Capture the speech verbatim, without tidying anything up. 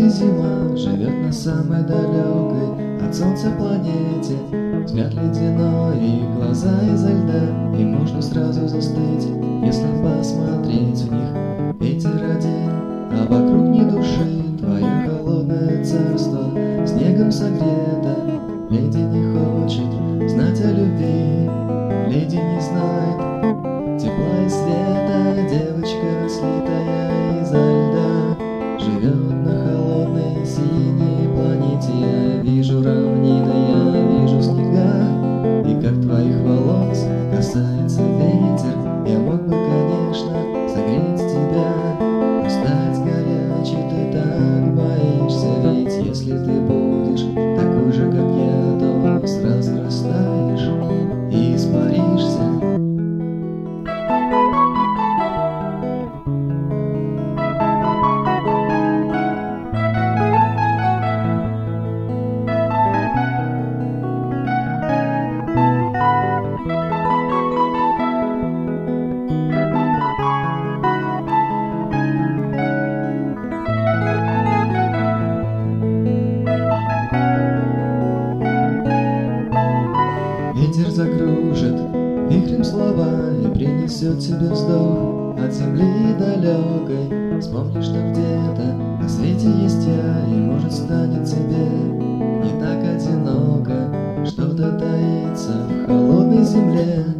зима живет на самой далекой от солнца планете. Взгляд ледяной и глаза изо льда, и можно сразу застыть, если посмотреть в них. Ветер один, а вокруг ни души, твое холодное царство снегом согрето. Леди не хочет знать о любви, леди не знает тепла и света. Девочка, слитая изо льда, живет на холодной синей планете. Я вижу равнины, я вижу снега, и как твоих волос касается ветер. Я мог бы, конечно, согреть тебя, но стать горячей ты так боишься. Ведь если ты будешь такой же, как я, то сразу растаешь и испаришься. Ветер закружит вихрем слова и принесет тебе вздох от земли далекой. Вспомни, что где-то на свете есть я, и может станет тебе не так одиноко. Что-то таится в холодной земле.